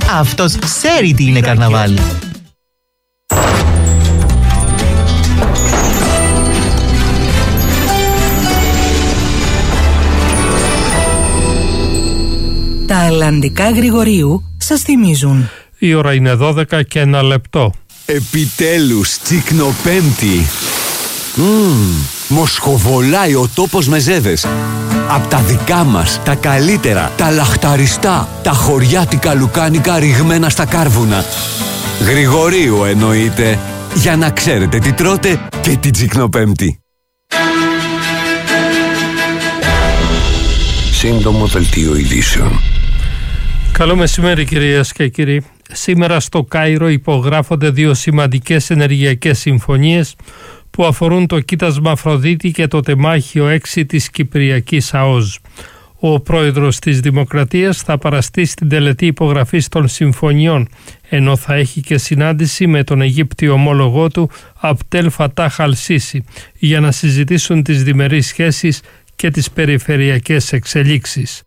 Αυτός ξέρει τι είναι καρναβάλι. Τα Ελλαντικά Γρηγορίου σας θυμίζουν. Η ώρα είναι 12 και 1 λεπτό. Επιτέλους, τσικνοπέμπτη. Μοσχοβολάει ο τόπος με ζέδες. Απ' τα δικά μας, τα καλύτερα, τα λαχταριστά, τα χωριάτικα λουκάνικα ρηγμένα στα κάρβουνα. Γρηγορίου εννοείται, για να ξέρετε τι τρώτε και την τσικνοπέμπτη. Σύντομο δελτίο ειδήσεων. Καλό μεσημέρι κυρίες και κύριοι. Σήμερα στο Κάιρο υπογράφονται 2 σημαντικές ενεργειακές συμφωνίες που αφορούν το κοίτασμα Αφροδίτη και το τεμάχιο 6 της Κυπριακής ΑΟΖ. Ο πρόεδρος της Δημοκρατίας θα παραστεί στην τελετή υπογραφής των συμφωνιών, ενώ θα έχει και συνάντηση με τον Αιγύπτιο ομόλογό του Απτέλ Φατάχ Αλ-Σίσι για να συζητήσουν τις διμερείς σχέσεις και τις περιφερειακές εξελίξεις.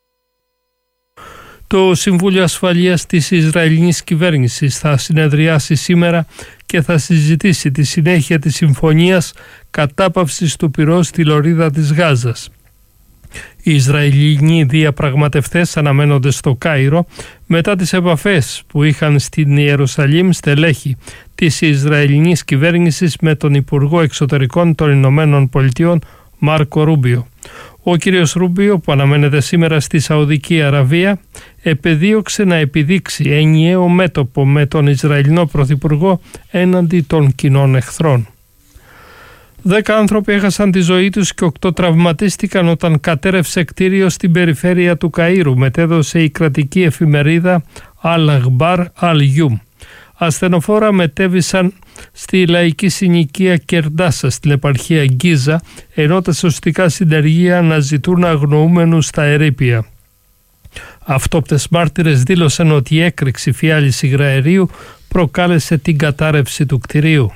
Το Συμβούλιο Ασφαλείας της Ισραηλινής Κυβέρνησης θα συνεδριάσει σήμερα και θα συζητήσει τη συνέχεια της συμφωνίας κατάπαυσης του πυρός στη λωρίδα της Γάζας. Οι Ισραηλινοί διαπραγματευτές αναμένονται στο Κάιρο μετά τις επαφές που είχαν στην Ιερουσαλήμ στελέχη της Ισραηλινής Κυβέρνησης με τον Υπουργό Εξωτερικών των Ηνωμένων Πολιτειών Μάρκο Ρούμπιο. Ο κύριος Ρούμπιο, που αναμένεται σήμερα στη Σαουδική Αραβία, επεδίωξε να επιδείξει ενιαίο μέτωπο με τον Ισραηλινό Πρωθυπουργό έναντι των κοινών εχθρών. 10 άνθρωποι έχασαν τη ζωή τους και 8 τραυματίστηκαν όταν κατέρευσε κτίριο στην περιφέρεια του Καΐρου, μετέδωσε η κρατική εφημερίδα Al-Akhbar Al-Yum. Ασθενοφόρα μετέβησαν στη λαϊκή συνοικία Κερντάσα στην επαρχία Γκίζα, ενώ τα σωστικά συνεργεία αναζητούν αγνοούμενους στα ερείπια. Αυτόπτες μάρτυρες δήλωσαν ότι η έκρηξη φιάλης υγραερίου προκάλεσε την κατάρρευση του κτηρίου.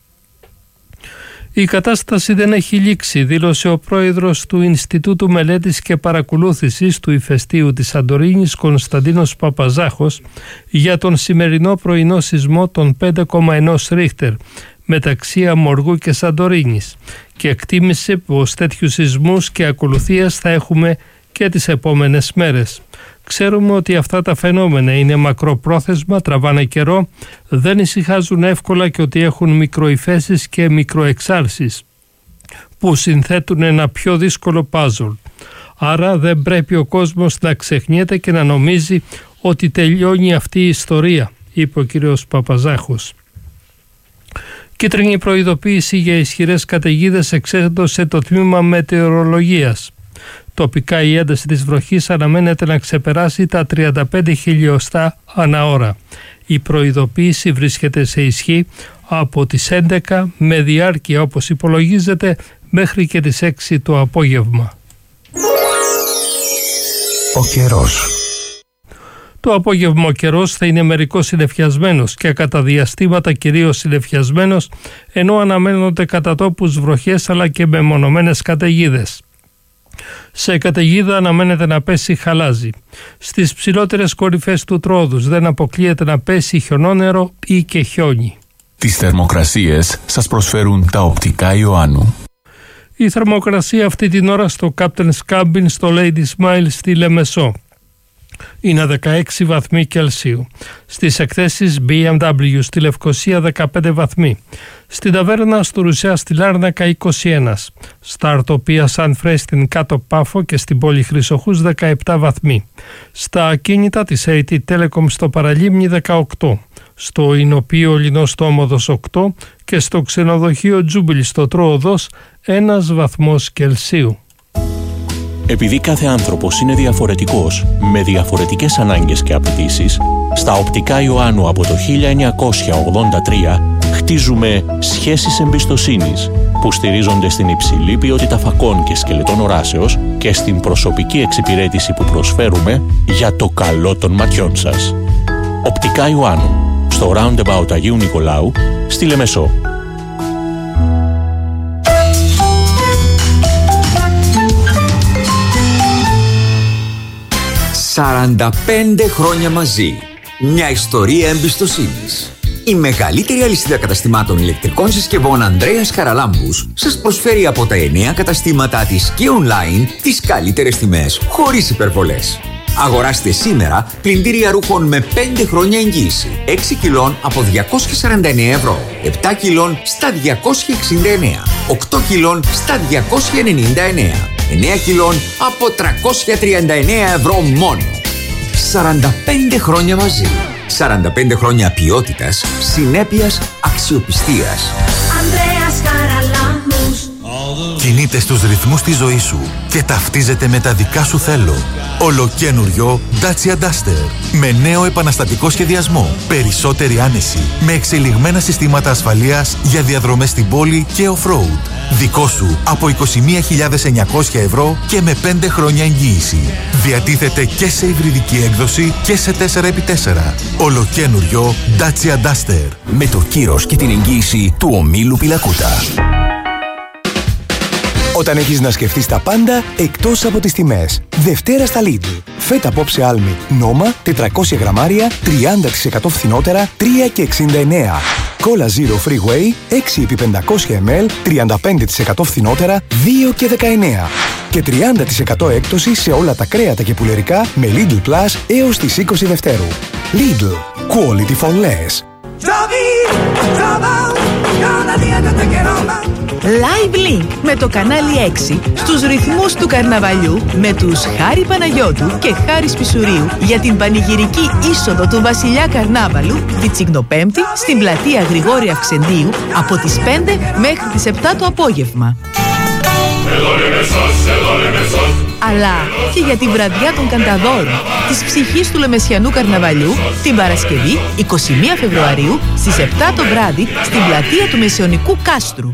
Η κατάσταση δεν έχει λήξει, δήλωσε ο πρόεδρος του Ινστιτούτου Μελέτης και Παρακολούθησης του Ηφαιστείου της Σαντορίνης, Κωνσταντίνος Παπαζάχος, για τον σημερινό πρωινό σεισμό των 5,1 Ρίχτερ μεταξύ Αμοργού και Σαντορίνης και εκτίμησε πως τέτοιους σεισμούς και ακολουθίες θα έχουμε και τις επόμενες μέρες. Ξέρουμε ότι αυτά τα φαινόμενα είναι μακροπρόθεσμα, τραβάνε καιρό, δεν ησυχάζουν εύκολα και ότι έχουν μικροϊφέσεις και μικροεξάρσεις που συνθέτουν ένα πιο δύσκολο πάζλ. Άρα δεν πρέπει ο κόσμος να ξεχνιέται και να νομίζει ότι τελειώνει αυτή η ιστορία, είπε ο κύριος Παπαζάχος. Κίτρινη προειδοποίηση για ισχυρές καταιγίδες εξέδωσε το τμήμα μετεωρολογίας. Τοπικά η ένταση της βροχής αναμένεται να ξεπεράσει τα 35 χιλιοστά ανά ώρα. Η προειδοποίηση βρίσκεται σε ισχύ από τις 11 με διάρκεια, όπως υπολογίζεται, μέχρι και τις 6 το απόγευμα. Ο καιρός. Το απόγευμα ο καιρός θα είναι μερικώς συννεφιασμένος και κατά διαστήματα κυρίως συννεφιασμένος, ενώ αναμένονται κατά τόπους βροχές αλλά και μεμονωμένες καταιγίδες. Σε καταιγίδα αναμένεται να πέσει χαλάζι. Στις ψηλότερες κορυφές του Τρόδους δεν αποκλείεται να πέσει χιονόνερο ή και χιόνι. Τις θερμοκρασίες σας προσφέρουν τα οπτικά Ιωάννου. Η θερμοκρασία αυτή την ώρα στο Captain's Cabin στο Lady Smile στη Λεμεσό είναι 16 βαθμοί Κελσίου. Στις εκθέσεις BMW στη Λευκοσία 15 βαθμοί. Στην ταβέρνα στο Ρουσιά στη Λάρνακα 21. Στα Αρτοπία Σαν Φρέ στην Κάτω Πάφο και στην πόλη Χρυσοχούς 17 βαθμοί. Στα ακίνητα της AT Telecom στο Παραλίμνη 18. Στο Ινοπείο Λινό στο Όμοδος 8 και στο ξενοδοχείο Τζούμπιλ στο Τρώοδος 1 βαθμός Κελσίου. Επειδή κάθε άνθρωπος είναι διαφορετικός, με διαφορετικές ανάγκες και απαιτήσεις, στα οπτικά Ιωάννου από το 1983 χτίζουμε σχέσεις εμπιστοσύνης που στηρίζονται στην υψηλή ποιότητα φακών και σκελετών οράσεως και στην προσωπική εξυπηρέτηση που προσφέρουμε για το καλό των ματιών σας. Οπτικά Ιωάννου, στο Roundabout Αγίου Νικολάου, στη Λεμεσό. «45 χρόνια μαζί». Μια ιστορία εμπιστοσύνης. Η μεγαλύτερη αλυσίδα καταστημάτων ηλεκτρικών συσκευών Ανδρέας Χαραλάμπους σας προσφέρει από τα 9 καταστήματα της και online τις καλύτερες τιμές, χωρίς υπερβολές. Αγοράστε σήμερα πλυντήρια ρούχων με 5 χρόνια εγγύηση. 6 κιλών από 249 ευρώ. 7 κιλών στα 269. 8 κιλών στα 299. 9 κιλών από 339 ευρώ μόνο. 45 χρόνια μαζί. 45 χρόνια ποιότητας, συνέπειας, αξιοπιστίας. Ανδρέας Χαραλάμπους. Κινείται στους ρυθμούς της ζωής σου και ταυτίζεται με τα δικά σου θέλω. Ολοκένουριο Dacia Duster. Με νέο επαναστατικό σχεδιασμό. Περισσότερη άνεση. Με εξελιγμένα συστήματα ασφαλείας για διαδρομές στην πόλη και off-road. Δικό σου από 21.900 ευρώ και με 5 χρόνια εγγύηση. Διατίθεται και σε υβριδική έκδοση και σε 4x4. Ολοκένουριο Dacia Duster. Με το κύρος και την εγγύηση του ομίλου Πιλακούτα. Όταν έχεις να σκεφτείς τα πάντα εκτός από τις τιμές. Δευτέρα στα Lidl. Φέτα απόψε άλμη Νόμα 400 γραμμάρια 30% φθηνότερα 3,69. Κόλλα Zero Freeway 6x500 ml 35% φθηνότερα 2,19. Και 30% έκπτωση σε όλα τα κρέατα και πουλερικά με Lidl Plus έως τις 20 Δευτέρου. Lidl. Quality for less. Live Link με το κανάλι 6 στους ρυθμούς του καρναβαλιού με τους Χάρη Παναγιώτου και Χάρη Σπισουρίου για την πανηγυρική είσοδο του Βασιλιά Καρνάβαλου τη Τσιγνοπέμπτη στην πλατεία Γρηγόρη Αυξεντίου από τις 5 μέχρι τις 7 το απόγευμα. Αλλά και για την βραδιά των Κανταδόρων της ψυχής του Λεμεσιανού Καρναβαλιού την Παρασκευή 21 Φεβρουαρίου στις 7 το βράδυ στην πλατεία του Μεσαιωνικού Κάστρου.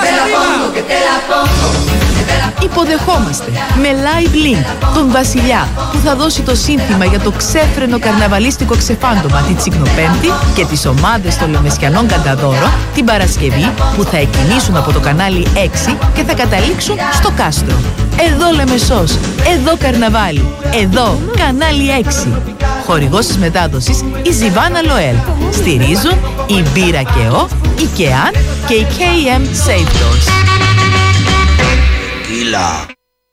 Υποδεχόμαστε με Live Link τον Βασιλιά που θα δώσει το σύνθημα για το ξέφρενο καρναβαλίστικο ξεφάντωμα τη Τσιγνοπέμπτη και τις ομάδες των Λεμεσιανών Κανταδόρων την Παρασκευή που θα εκκινήσουν από το κανάλι 6 και θα καταλήξουν στο Κάστρο. Εδώ Λεμεσός, εδώ καρναβάλι, εδώ κανάλι 6. Χορηγός της μετάδοσης η Ζιβάνα Λοέλ. Στηρίζουν η Μπύρα ΚΕΟ, η ΚΕΑΝ και η KM Safe Doors. Κύλα.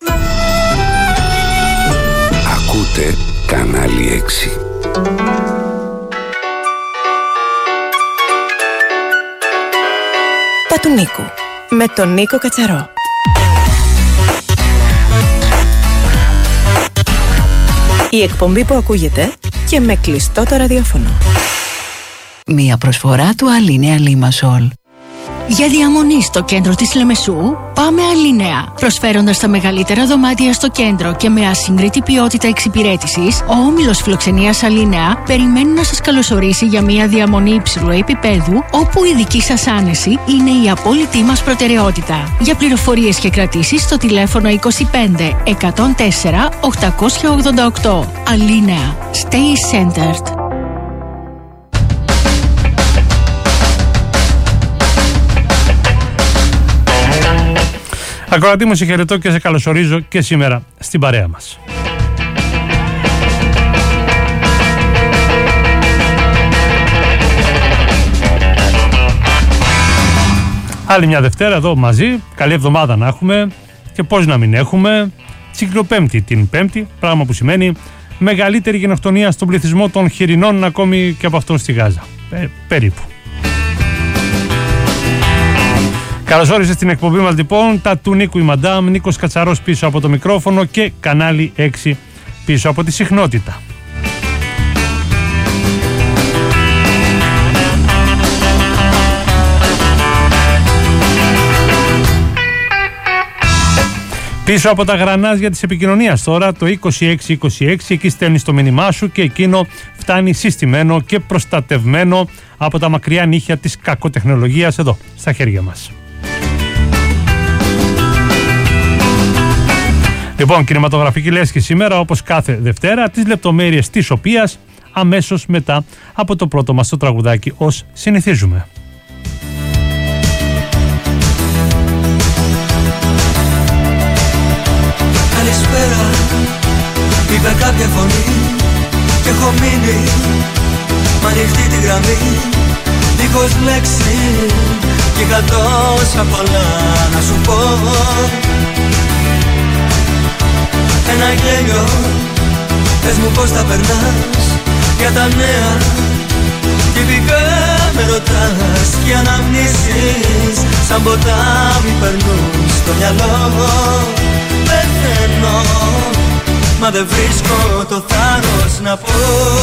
Ακούτε κανάλι 6. Τα του Νίκου με τον Νίκο Κατσαρό. Η εκπομπή που ακούγεται και με κλειστό το ραδιόφωνο. Μία προσφορά του Αλίνεα Λίμασολ. Για διαμονή στο κέντρο της Λεμεσού, πάμε Αλίνεα. Προσφέροντας τα μεγαλύτερα δωμάτια στο κέντρο και με ασύγκριτη ποιότητα εξυπηρέτησης, ο όμιλος φιλοξενίας Αλίνεα περιμένει να σας καλωσορίσει για μια διαμονή υψηλού επίπεδου, όπου η δική σας άνεση είναι η απόλυτη μας προτεραιότητα. Για πληροφορίες και κρατήσεις στο τηλέφωνο 25 104 888. Αλίνεα. Stay centered. Ακροατή μου, σε χαιρετώ και σε καλωσορίζω και σήμερα στην παρέα μας. Άλλη μια Δευτέρα εδώ μαζί, καλή εβδομάδα να έχουμε και πώς να μην έχουμε. Τσιγνοπέμπτη την Πέμπτη, πράγμα που σημαίνει μεγαλύτερη γενοκτονία στον πληθυσμό των χοιρινών ακόμη και από αυτόν στη Γάζα. Περίπου. Καλώς όρισες στην εκπομπή μας λοιπόν, τα του Νίκου η Μαντάμ, Νίκος Κατσαρός πίσω από το μικρόφωνο και κανάλι 6 πίσω από τη συχνότητα. Πίσω από τα γρανάζια της επικοινωνίας τώρα, το 2626, εκεί στέλνεις το μήνυμά σου και εκείνο φτάνει συστημένο και προστατευμένο από τα μακριά νύχια της κακοτεχνολογίας εδώ, στα χέρια μας. Λοιπόν, κινηματογραφική λέσχη σήμερα, όπως κάθε Δευτέρα, τις λεπτομέρειες της οποίας αμέσως μετά από το πρώτο μας το τραγουδάκι, ως συνηθίζουμε. Καλησπέρα, είπε κάποια φωνή και έχω μείνει πολύ, δίχως λέξη, κι είχα τόσα πολλά να σου πω. Ένα γέλιο, πες μου πως τα περνάς, για τα νέα τυπικά με ρωτάς. Και αναμνήσεις σαν ποτάμι περνούν στο μυαλό. Πεθαίνω, μα δεν βρίσκω το θάρρος να πω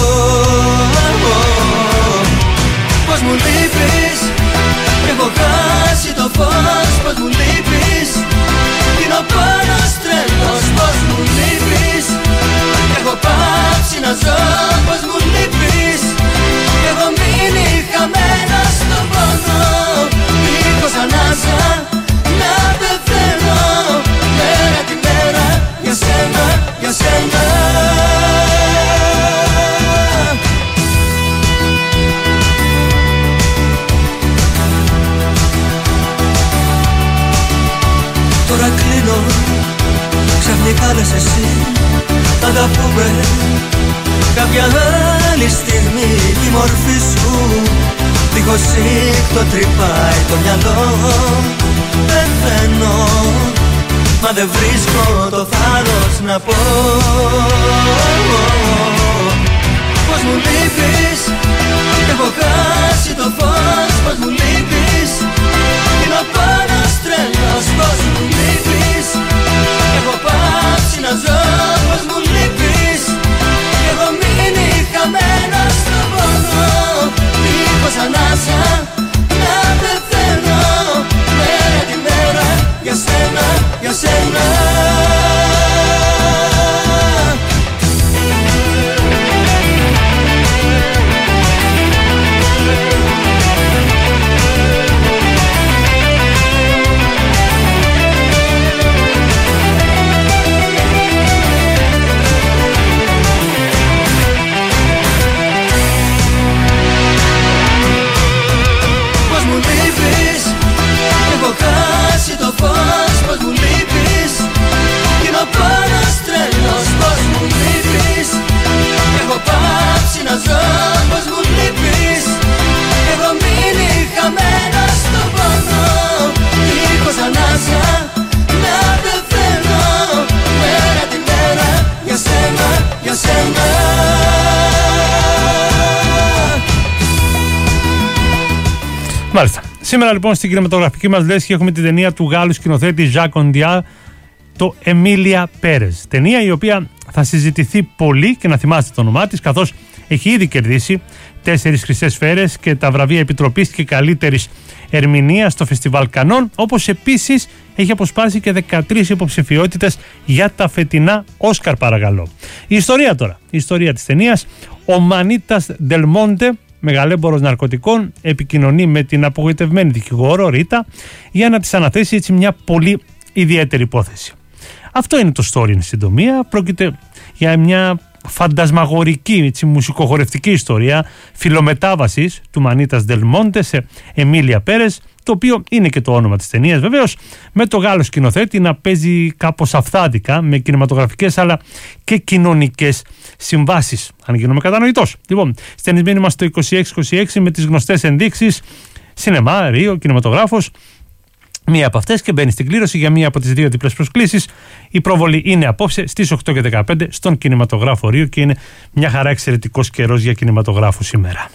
πως μου λείπεις, έχω χάσει το φως. Πως μου λείπεις, είναι ο πόνος τρελός. Πως μου λείπεις, έχω πάψει να ζω. Πως μου λείπεις, έχω μείνει χαμένος στον πόνο. Δίχως ανάσα να πεθαίνω, μέρα τη μέρα για σένα, για σένα. Τώρα κλείνω, ξαφνικά λες εσύ, θα τα πούμε κάποια άλλη στιγμή. Τη μορφή σου δίχως ήχτο τρυπάει το μυαλό. Πεθαίνω, μα δεν βρίσκω το θάρρος να πω πως μου λείπεις, έχω χάσει το φως. Πως μου λείπεις, είναι ο πόνος τρελός. Πως μου λείπεις, έχω πάψει να ζω. Πως μου λείπεις, έχω μείνει χαμένος στον πόνο. Δίχως ανάσα να πεθαίνω, μέρα τη μέρα για σένα, για σένα. Το φως, πως μου λείπεις, είναι ο πόνος τρελός. Πως μου λείπεις, έχω πάψει να ζω. Πως μου λείπεις, έχω μείνει χαμένος στον πόνο. Δίχως ανάσα να πεθαίνω, μέρα τη μέρα για σένα, για σένα. Μάλιστα. Σήμερα λοιπόν στην κινηματογραφική μας λέσχη έχουμε την ταινία του Γάλλου σκηνοθέτη Jacques Audiard, το Εμίλια Πέρες. Ταινία η οποία θα συζητηθεί πολύ και να θυμάστε το όνομά της, καθώς έχει ήδη κερδίσει 4 χρυσές σφαίρες και τα βραβεία Επιτροπής και καλύτερης ερμηνείας στο Φεστιβάλ Κανών, όπως επίσης έχει αποσπάσει και 13 υποψηφιότητες για τα φετινά Όσκαρ, παρακαλώ. Η ιστορία τώρα, η ιστορία της ταινίας: ο Μανίτας Ντελ Μόντε, μεγαλέμπορος ναρκωτικών, επικοινωνεί με την απογοητευμένη δικηγόρο Ρίτα για να της αναθέσει έτσι μια πολύ ιδιαίτερη υπόθεση. Αυτό είναι το story εν συντομία. Πρόκειται για μια φαντασμαγορική, έτσι, μουσικοχορευτική ιστορία φιλομετάβασης του Μανίτας Ντελ Μόντε σε Εμίλια Πέρες, το οποίο είναι και το όνομα της ταινίας βεβαίως, με το Γάλλο σκηνοθέτη να παίζει κάπως αυθάντικα με κινηματογραφικές αλλά και κοινωνικές συμβάσεις, αν γίνομαι κατανοητός. Λοιπόν, στενισμένοι είμαστε το 26-26 με τις γνωστές ενδείξεις: σινεμά, Ρίο, κινηματογράφος. Μία από αυτές και μπαίνει στην κλήρωση για μία από τις 2 διπλές προσκλήσεις. Η προβολή είναι απόψε στις 8 και 15 στον κινηματογράφο Ρίο και είναι μια χαρά εξαιρετικός καιρός για κινηματογράφο σήμερα.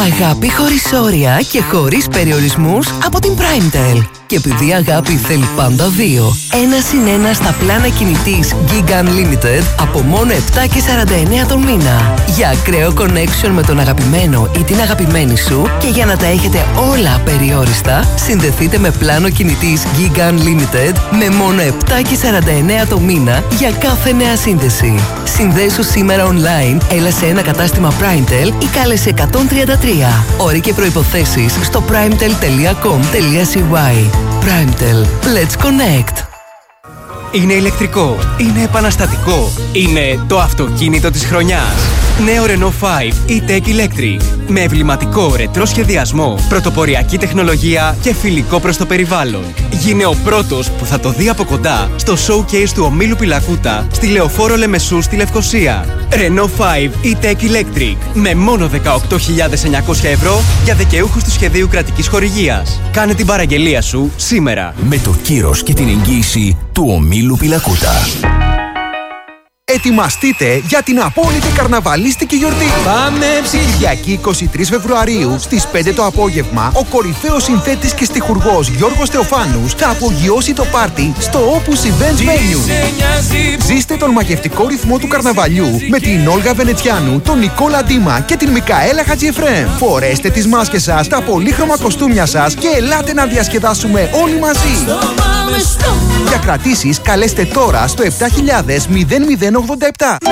Αγάπη χωρίς όρια και χωρίς περιορισμούς από την Primetel. Και επειδή αγάπη θέλει πάντα δύο, 1+1 στα πλάνα κινητής Giga Unlimited από μόνο 7,49 τον μήνα. Για ακραίο connection με τον αγαπημένο ή την αγαπημένη σου και για να τα έχετε όλα απεριόριστα, συνδεθείτε με πλάνο κινητής Giga Unlimited με μόνο 7,49 το μήνα για κάθε νέα σύνδεση. Συνδέσου σήμερα online, έλα σε ένα κατάστημα Primetel ή κάλεσε 133. Όροι και προϋποθέσεις στο primetel.com.cy. Primetel. Let's connect. Είναι ηλεκτρικό, είναι επαναστατικό, είναι το αυτοκίνητο της χρονιάς. Νέο Renault 5 e-Tech Electric με εμβληματικό ρετρό σχεδιασμό, πρωτοποριακή τεχνολογία και φιλικό προς το περιβάλλον. Γίνε ο πρώτος που θα το δει από κοντά στο showcase του ομίλου Πιλακούτα στη Λεωφόρο Λεμεσού στη Λευκοσία. Renault 5 e-Tech Electric με μόνο 18.900 ευρώ για δικαιούχους του σχεδίου κρατικής χορηγίας. Κάνε την παραγγελία σου σήμερα. Με το κύρος και την εγγύηση του ομίλου Πιλακούτα. Ετοιμαστείτε για την απόλυτη καρναβαλίστικη γιορτή. Πάμε Κυριακή 23 Φεβρουαρίου στις 5 το απόγευμα, ο κορυφαίος συνθέτης και στιχουργός Γιώργος Θεοφάνους θα απογειώσει το πάρτι στο Opus Events Venue. Ζήστε τον μαγευτικό ρυθμό του καρναβαλιού με την Όλγα Βενετσιάνου, τον Νικόλα Ντίμα και την Μικαέλα Χατζιεφρέμ. Φορέστε τις μάσκες σας, τα πολύχρωμα κοστούμια σας και ελάτε να διασκεδάσουμε όλοι μαζί. Για κρατήσεις καλέστε τώρα στο 7000-0087.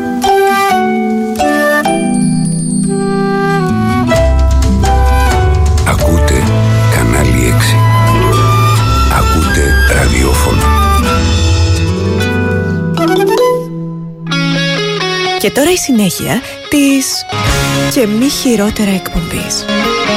Ακούτε κανάλι 6. Ακούτε ραδιόφωνο. Και τώρα η συνέχεια της και μη χειρότερα εκπομπής.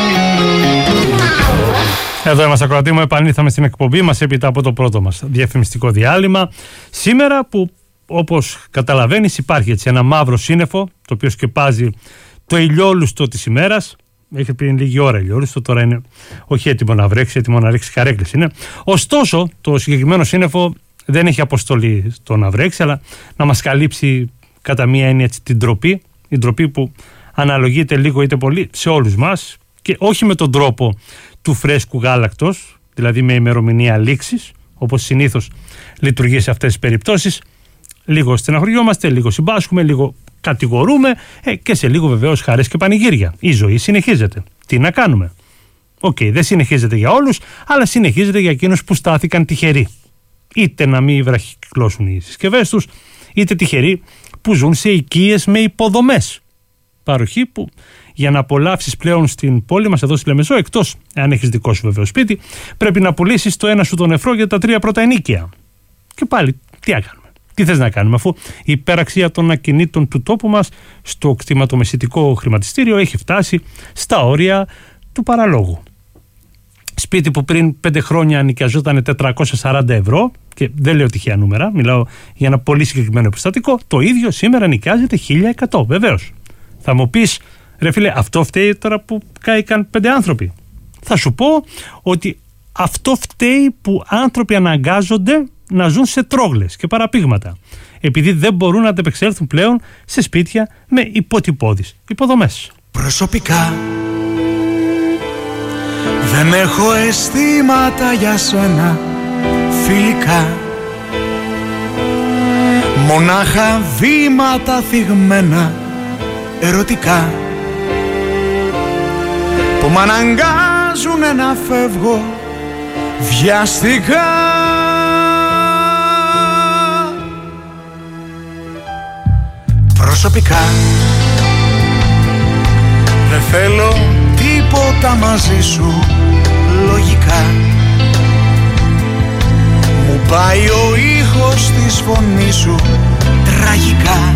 Εδώ είμαστε, ακροατή μου. Επανήλθαμε στην εκπομπή μας έπειτα από το πρώτο μας διαφημιστικό διάλειμμα. Σήμερα που, όπως καταλαβαίνεις, υπάρχει έτσι ένα μαύρο σύννεφο το οποίο σκεπάζει το ηλιόλουστο της ημέρας. Έχει πριν λίγη ώρα ηλιόλουστο, τώρα είναι όχι έτοιμο να βρέξει, έτοιμο να ρίξει καρέκλες είναι. Ωστόσο, το συγκεκριμένο σύννεφο δεν έχει αποστολή στο να βρέξει, αλλά να μας καλύψει κατά μία έννοια έτσι, την ντροπή. Η ντροπή που αναλογείται λίγο είτε πολύ σε όλους μας και όχι με τον τρόπο του φρέσκου γάλακτος, δηλαδή με ημερομηνία λήξης, όπως συνήθως λειτουργεί σε αυτές τις περιπτώσεις. Λίγο στεναχωριόμαστε, λίγο συμπάσχουμε, λίγο κατηγορούμε και σε λίγο βεβαίως χαρές και πανηγύρια. Η ζωή συνεχίζεται. Τι να κάνουμε? Δεν συνεχίζεται για όλους, αλλά συνεχίζεται για εκείνους που στάθηκαν τυχεροί. Είτε να μην βραχυκλώσουν οι συσκευές τους, είτε τυχεροί που ζουν σε οικίες με υποδομές. Παροχή που για να απολαύσεις πλέον στην πόλη μας εδώ στη Λεμεσό, εκτός αν έχεις δικό σου βέβαιο σπίτι, πρέπει να πουλήσεις το ένα σου τον νεφρό για τα 3 πρώτα ενοίκια. Και πάλι, τι να κάνουμε? Τι θες να κάνουμε, αφού η υπεραξία των ακινήτων του τόπου μας στο κτηματομεσητικό χρηματιστήριο έχει φτάσει στα όρια του παραλόγου. Σπίτι που πριν 5 χρόνια νοικιαζόταν 440 ευρώ, και δεν λέω τυχαία νούμερα, μιλάω για ένα πολύ συγκεκριμένο περιστατικό, το ίδιο σήμερα νοικιάζεται 1100, βεβαίως. Θα μου πεις, ρε φίλε, αυτό φταίει τώρα που κάηκαν 5 άνθρωποι? Θα σου πω ότι αυτό φταίει που άνθρωποι αναγκάζονται να ζουν σε τρόγλες και παραπήγματα, επειδή δεν μπορούν να αντεπεξέλθουν πλέον σε σπίτια με υποτυπώδεις υποδομές. Προσωπικά δεν έχω αισθήματα για σένα φιλικά, μονάχα βήματα θυγμένα ερωτικά που μ' αναγκάζουν να φεύγω βιαστικά. Προσωπικά δεν θέλω τίποτα μαζί σου λογικά, μου πάει ο ήχος της φωνής σου τραγικά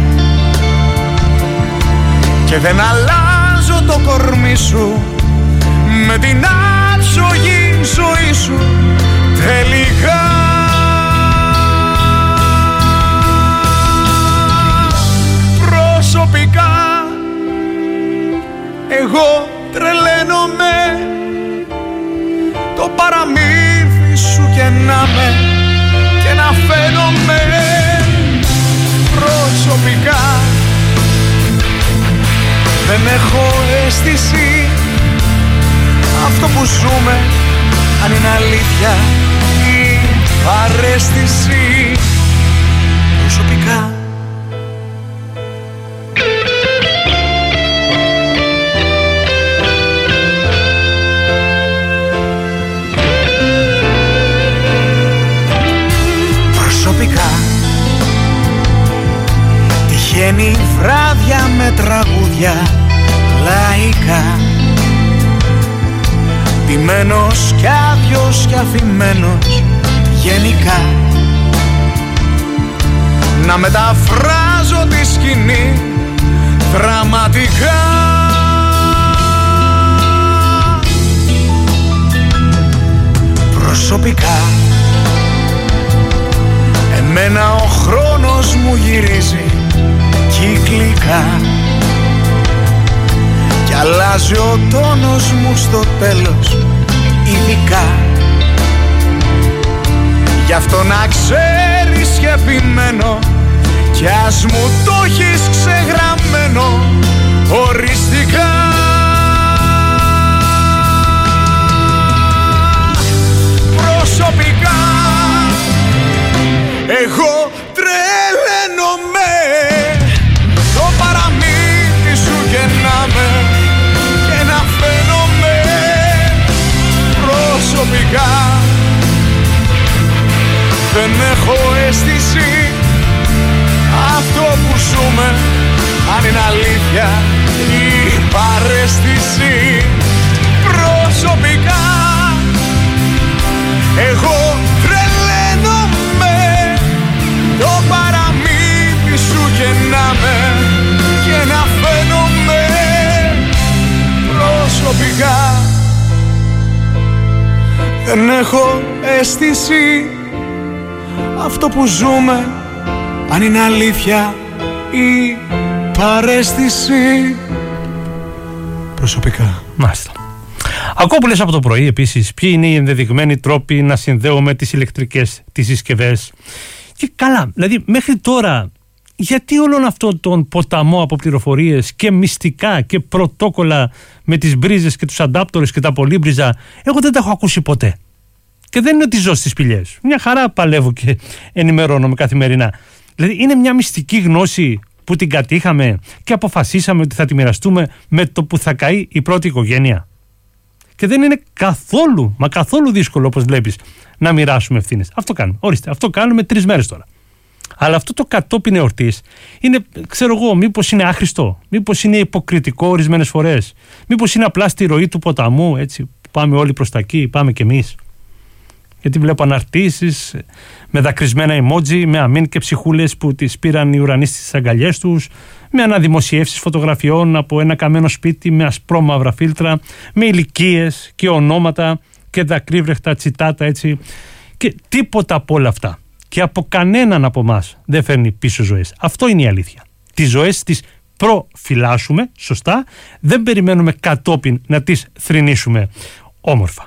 και δεν αλλάζω το κορμί σου με την άψογη ζωή σου τελικά. Προσωπικά εγώ τρελαίνομαι, το παραμύθι σου καινάμε και να φαίνομαι. Προσωπικά Δεν έχω αίσθηση αυτό που ζούμε, αν είναι αλήθεια ή παρέστηση. Προσωπικά τυχαίνει βράδια με τραγούδια λαϊκά, ντυμένος κι άδειος κι αφημένος γενικά, να μεταφράζω τη σκηνή δραματικά. Προσωπικά εμένα ο χρόνος μου γυρίζει κυκλικά κι αλλάζει ο τόνος μου στο τέλος ειδικά. Γι' αυτό να ξέρεις και επιμένω, κι ας μου το έχεις ξεγραμμένο οριστικά. Προσωπικά εγώ τρελαίνομαι, το παραμύθι σου γεννάμε και να φαίνομαι. Προσωπικά δεν έχω αίσθηση αυτό που ζούμε, αν είναι αλήθεια ή παρέστηση. Προσωπικά εγώ τρελαίνομαι, το παραμύθι σου γεννάμε και να φαίνομαι. Προσωπικά δεν έχω αίσθηση αυτό που ζούμε, αν είναι αλήθεια ή παρέστηση. Προσωπικά. Μάλιστα. Ακούω που λες από το πρωί επίσης ποιοι είναι οι ενδεδειγμένοι τρόποι να συνδέουμε τις ηλεκτρικές τις συσκευές. Και καλά, δηλαδή μέχρι τώρα γιατί όλον αυτό τον ποταμό από πληροφορίες και μυστικά και πρωτόκολλα με τις μπρίζες και τους αντάπτορες και τα πολύμπριζα, εγώ δεν τα έχω ακούσει ποτέ. Και δεν είναι ότι ζω στις σπηλιές. Μια χαρά παλεύω και ενημερώνομαι καθημερινά. Δηλαδή είναι μια μυστική γνώση που την κατήχαμε και αποφασίσαμε ότι θα τη μοιραστούμε με το που θα καεί η πρώτη οικογένεια. Και δεν είναι καθόλου, μα καθόλου δύσκολο, όπως βλέπεις, να μοιράσουμε ευθύνες. Αυτό κάνουμε. Ορίστε, αυτό κάνουμε 3 μέρες τώρα. Αλλά αυτό το κατόπιν εορτής είναι, ξέρω εγώ, μήπως είναι άχρηστο, μήπως είναι υποκριτικό ορισμένες φορές, μήπως είναι απλά στη ροή του ποταμού, έτσι, πάμε όλοι προς τα εκεί, πάμε κι εμείς. Γιατί βλέπω αναρτήσεις με δακρυσμένα emoji, με αμήν και ψυχούλες που τις πήραν οι ουρανοί στις αγκαλιές τους, με αναδημοσιεύσεις φωτογραφιών από ένα καμένο σπίτι με ασπρόμαυρα φίλτρα, με ηλικίες και ονόματα και δακρύβρεχτα τσιτάτα, έτσι. Και τίποτα από όλα αυτά και από κανέναν από εμάς δεν φέρνει πίσω ζωές. Αυτό είναι η αλήθεια. Τις ζωές τις προφυλάσσουμε σωστά, δεν περιμένουμε κατόπιν να τις θρηνήσουμε όμορφα.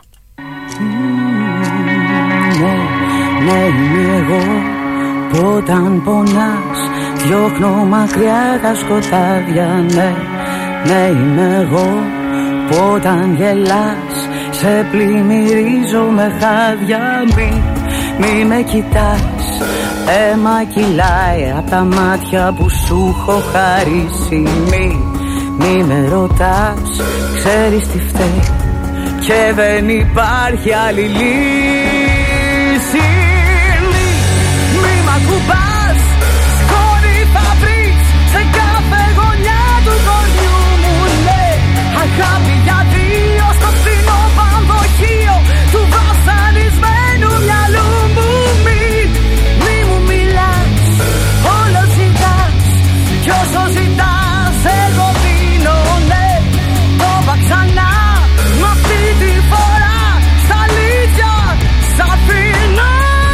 Ναι, είμαι εγώ που όταν πονάς διώχνω μακριά τα σκοτάδια. Ναι, είμαι εγώ που όταν γελάς σε πλημμυρίζω με χάδια. Μη με κοιτάς, αίμα κυλάει απ' τα μάτια που σου έχω χαρίσει. Μη με ρωτάς, ξέρεις τι φταίει και δεν υπάρχει άλλη λύση. Μη μ' ακουμπάς, σκόνη θα βρεις σε κάθε γωνιά του χωριού μου. Ναι, αγάπη για 2 στο φθηνό πανδοχείο του βασανισμένου μυαλού μου. Μη μου μιλάς, όλο ζητάς κι όσο ζητάς εγώ δίνω. Ναι, το είπα ξανά, μα αυτή τη φορά στα αλήθεια σ' αφήνω.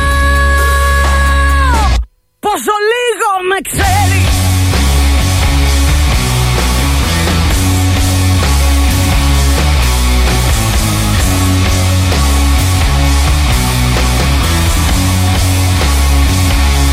Πόσο λίγο με ξέρεις.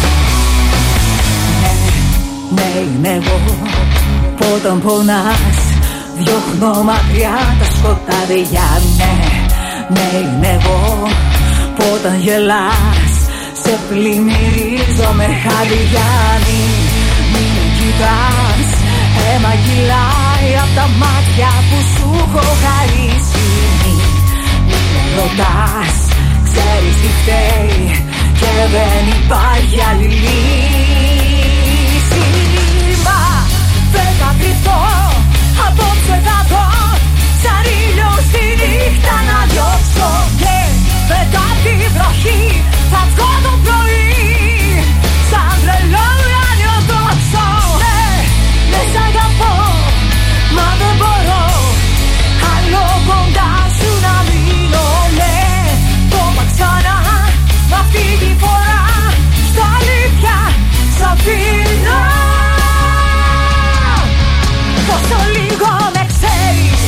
Ναι, είμαι εγώ που όταν πονάς διώχνω μακριά τα σκοτάδια. Ναι, είναι εγώ που όταν γελάς σε πλημμυρίζω με χάδια. Μην κοιτάς, αίμα κυλάει απ' τα μάτια που σου έχω χαρίσει. Μην ρωτάς, ξέρεις τι φταίει και δεν υπάρχει άλλη λύση. Μα δεν θα κρυφτώ, απόψε θα δω σαν ήλιο στη νύχτα να διώξω. Και μετά τη βροχή θα βγω το πρωί σαν τρελό ουράνιο τόξο. Ναι, σ' αγαπώ, μα δεν μπορώ άλλο κοντά σου να μείνω. Ναι, το μα ξανά, μα αυτή τη φορά στα αλήθεια σ' αφήνω. Πόσο λίγο με ξέρεις,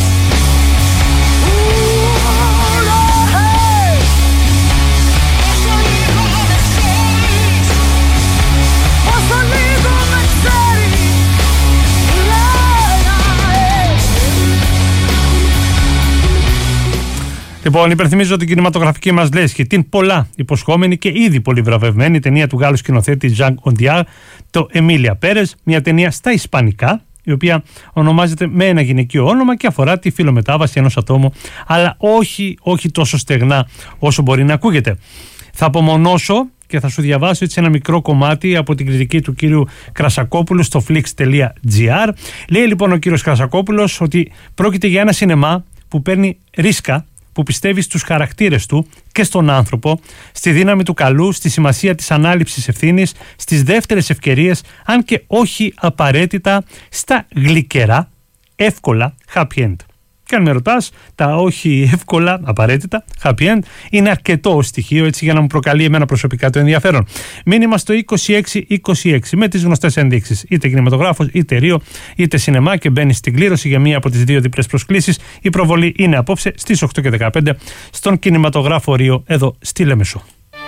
Λοιπόν, υπενθυμίζω την κινηματογραφική μας λέσχη, την πολλά υποσχόμενη και ήδη πολύ βραβευμένη ταινία του Γάλλου σκηνοθέτη Ζακ Οντιάρ, το Εμίλια Πέρες, μια ταινία στα ισπανικά, η οποία ονομάζεται με ένα γυναικείο όνομα και αφορά τη φιλομετάβαση ενός ατόμου, αλλά όχι τόσο στεγνά όσο μπορεί να ακούγεται. Θα απομονώσω και θα σου διαβάσω έτσι ένα μικρό κομμάτι από την κριτική του κύριου Κρασακόπουλου στο flix.gr. Λέει λοιπόν ο κύριος Κρασακόπουλος ότι πρόκειται για ένα σινεμά που παίρνει ρίσκα, που πιστεύει στους χαρακτήρες του και στον άνθρωπο, στη δύναμη του καλού, στη σημασία της ανάληψης ευθύνης, στις δεύτερες ευκαιρίες, αν και όχι απαραίτητα στα γλυκερά, εύκολα happy end. Και αν με ρωτάς, τα όχι εύκολα, απαραίτητα happy end είναι αρκετό στοιχείο έτσι για να μου προκαλεί εμένα προσωπικά το ενδιαφέρον. Μήνυμα στο 2626 με τις γνωστές ενδείξεις, είτε κινηματογράφος, είτε ρίο, είτε σινεμά, και μπαίνει στην κλήρωση για μία από τις δύο διπλές προσκλήσεις. Η προβολή είναι απόψε στις 8 και 15 στον κινηματογράφο Ρίο εδώ στη Λεμεσό.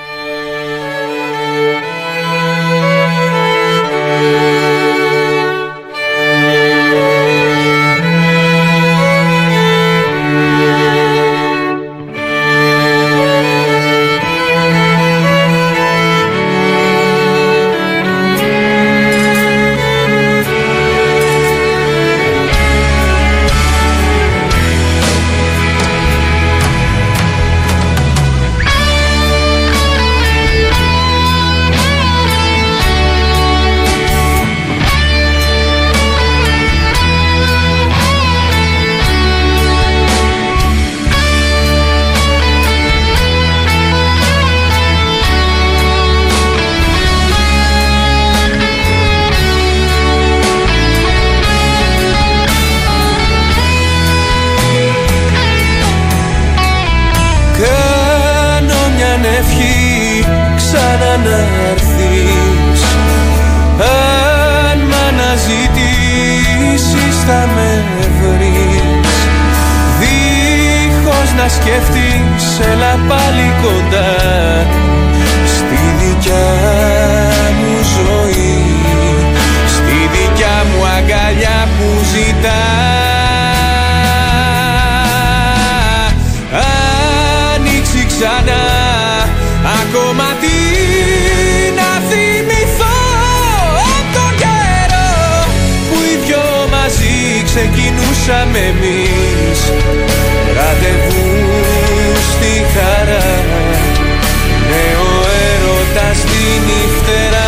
Ξεκινούσαμε εμείς ραντεβού στη χαρά, νέο έρωτα στη νυχτερά.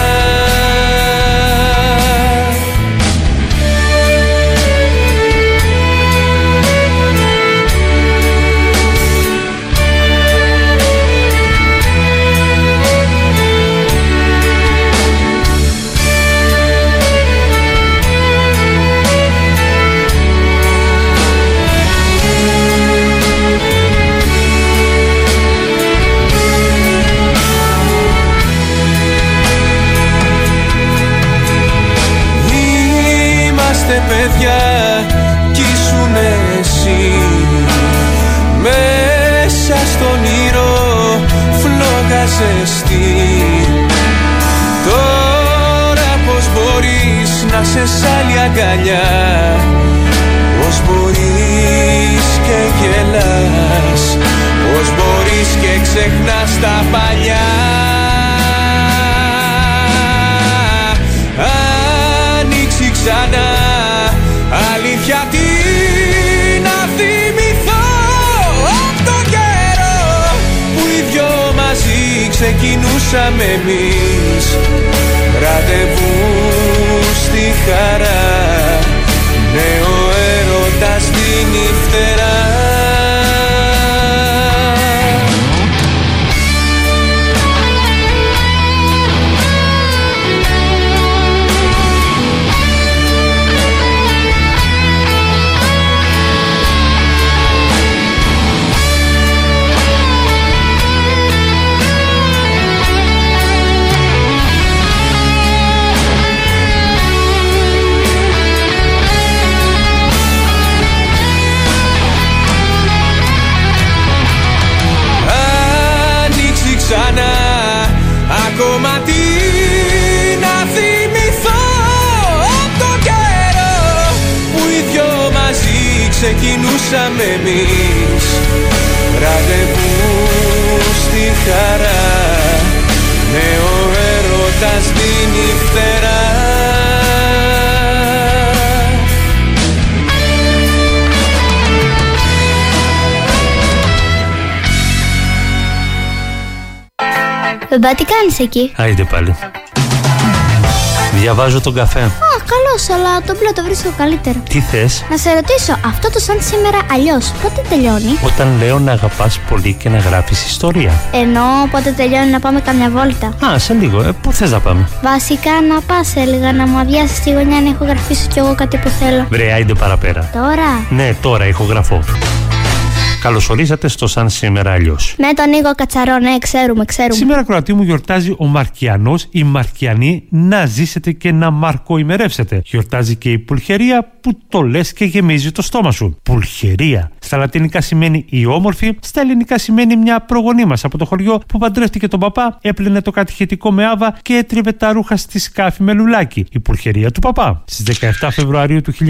Παιδιά κι ήσουν εσύ μέσα στον ήρω φλόγα ζεστή. Τώρα πως μπορείς να σε σ' άλλη αγκαλιά, Γιατί να θυμηθώ απ' τον καιρό που οι δυο μαζί ξεκινούσαμε εμείς. Ραντεβού στη χαρά, νέο έρωτας δίνει φτερά. Ακόμα τι να θυμηθώ απ' τον καιρό που οι δυο μαζί ξεκινούσαμε εμείς. Ραντεβού στη χαρά, νέο έρωτας δίνει φτερά. Μπαμπά, τι κάνεις εκεί? Άιντε πάλι. Διαβάζω τον καφέ. Καλώς, αλλά το μπλε το βρίσκω καλύτερο. Τι θες? Να σε ρωτήσω, αυτό το σαν σήμερα αλλιώς, πότε τελειώνει? Όταν λέω να αγαπάς πολύ και να γράφεις ιστορία. Ενώ πότε τελειώνει να πάμε καμιά βόλτα? Σε λίγο. Πού θες να πάμε? Βασικά να πας, έλεγα, να μου αδειάσεις τη γωνιά να ηχογραφήσω κι εγώ κάτι που θέλω. Βρε, άιντε παραπέρα. Τώρα? Ναι, τώρα ηχογραφώ. Καλωσορίσατε στο Σαν Σήμερα Αλλιώς. Με τον Νίκο Κατσαρό, ναι, ξέρουμε. Σήμερα, Κροατή μου, γιορτάζει ο Μαρκιανός, η Μαρκιανή, να ζήσετε και να μαρκοημερεύσετε. Γιορτάζει και η Πουλχερία, που το λες και γεμίζει το στόμα σου. Πουλχερία. Στα λατινικά σημαίνει η όμορφη, στα ελληνικά σημαίνει μια προγονή μας από το χωριό που παντρεύτηκε τον παπά, έπλαινε το κατηχητικό με άβα και έτριβε τα ρούχα στη σκάφη με λουλάκι. Η Πουλχερία του παπά. Στις 17 Φεβρουαρίου του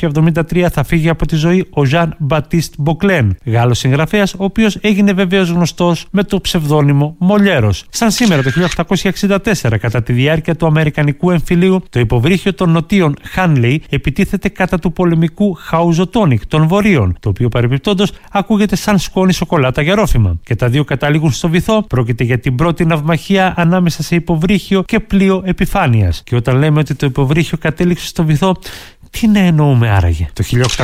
1673 θα φύγει από τη ζωή ο Ζαν Μπατίστ Μποκλέν, Γάλλος συγγραφέας, ο οποίος έγινε βεβαίως γνωστός με το ψευδόνυμο Μολιέρος. Σαν σήμερα το 1864, κατά τη διάρκεια του Αμερικανικού εμφυλίου, το υποβρύχιο των νοτίων Χάνλεϊ επιτίθεται κατά του πολεμικού Χαουζοτόνικ των βορείων, το οποίο παρεμπιπτόντως ακούγεται σαν σκόνη σοκολάτα για ρόφημα. Και τα δύο καταλήγουν στο βυθό. Πρόκειται για την πρώτη ναυμαχία ανάμεσα σε υποβρύχιο και πλοίο επιφάνειας. Και όταν λέμε ότι το υποβρύχιο κατέληξε στο βυθό, τι να εννοούμε άραγε? Το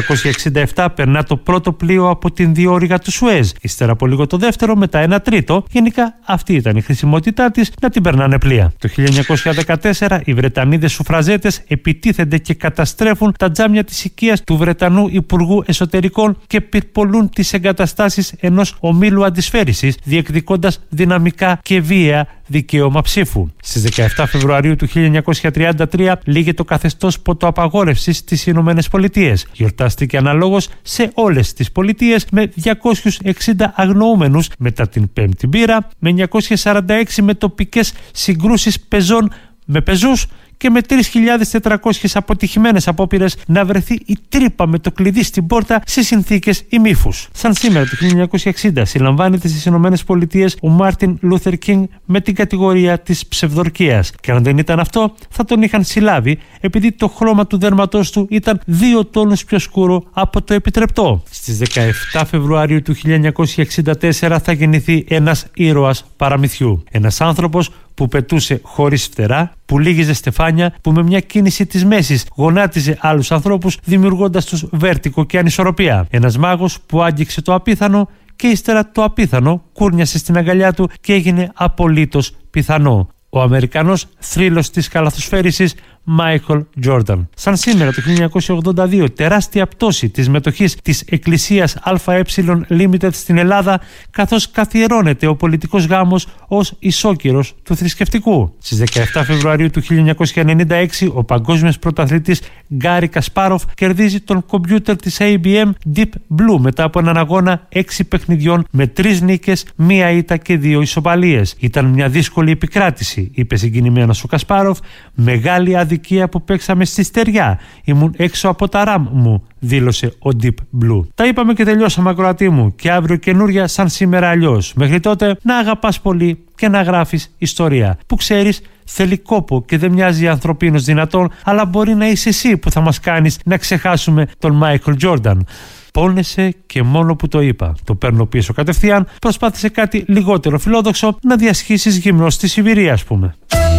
1867 περνά το πρώτο πλοίο από την διόρυγα του Σουέζ. Ύστερα από λίγο το δεύτερο, μετά ένα τρίτο. Γενικά αυτή ήταν η χρησιμότητά της, να την περνάνε πλοία. Το 1914 οι Βρετανίδες σουφραζέτες επιτίθενται και καταστρέφουν τα τζάμια της οικίας του Βρετανού Υπουργού Εσωτερικών και πυρπολούν τις εγκαταστάσεις ενός ομίλου αντισφαίρησης, διεκδικώντας δυναμικά και βία δικαίωμα ψήφου. Στις 17 Φεβρουαρίου του 1933 λήγε το καθεστώς ποτοαπαγόρευσης στις Ηνωμένες Πολιτείες. Γιορτάστηκε αναλόγως σε όλες τις πολιτείες με 260 αγνοούμενους μετά την πέμπτη μπύρα, με 946 με τοπικές συγκρούσεις πεζών με πεζούς και με 3.400 αποτυχημένες απόπειρες να βρεθεί η τρύπα με το κλειδί στην πόρτα σε συνθήκες ημίφους. Σαν σήμερα το 1960 συλλαμβάνεται στις Ηνωμένες Πολιτείες ο Μάρτιν Λούθερ Κίνγκ με την κατηγορία της ψευδορκίας. Και αν δεν ήταν αυτό, θα τον είχαν συλλάβει επειδή το χρώμα του δέρματός του ήταν 2 τόνους πιο σκούρο από το επιτρεπτό. Στις 17 Φεβρουαρίου του 1964 θα γεννηθεί ένας ήρωας παραμυθιού. Ένας άνθρωπος που πετούσε χωρίς φτερά, που λύγιζε στεφάνια, που με μια κίνηση της μέσης γονάτιζε άλλους ανθρώπους, δημιουργώντας τους βέρτικο και ανισορροπία. Ένας μάγος που άγγιξε το απίθανο και ύστερα το απίθανο κούρνιασε στην αγκαλιά του και έγινε απολύτως πιθανό. Ο Αμερικανός θρύλος της καλαθοσφαίρισης Μάικλ Τζόρνταν. Σαν σήμερα το 1982, τεράστια πτώση της μετοχής της Εκκλησίας ΑΕ Limited στην Ελλάδα, καθώς καθιερώνεται ο πολιτικός γάμος ως ισόκυρος του θρησκευτικού. Στις 17 Φεβρουαρίου του 1996, ο παγκόσμιος πρωταθλητής Γκάρι Κασπάροφ κερδίζει τον κομπιούτερ της IBM Deep Blue μετά από έναν αγώνα 6 παιχνιδιών με 3 νίκες, 1 ήττα και 2 ισοπαλίες. Ήταν μια δύσκολη επικράτηση, είπε συγκινημένος ο Κασπάροφ. Μεγάλη αδικία που παίξαμε στη στεριά. Ήμουν έξω από τα ραμ μου, δήλωσε ο Deep Blue. Τα είπαμε και τελειώσαμε, ακροατή μου, και αύριο καινούρια σαν σήμερα αλλιώς. Μέχρι τότε να αγαπάς πολύ και να γράφεις ιστορία. Που ξέρεις, θέλει κόπο και δεν μοιάζει ανθρωπίνος δυνατόν, αλλά μπορεί να είσαι εσύ που θα μας κάνεις να ξεχάσουμε τον Μάικλ Τζόρνταν. Πόνεσαι και μόνο που το είπα. Το παίρνω πίσω κατευθείαν. Προσπάθησε κάτι λιγότερο φιλόδοξο, να διασχίσεις γυμνό στη Σιβηρία, ας πούμε.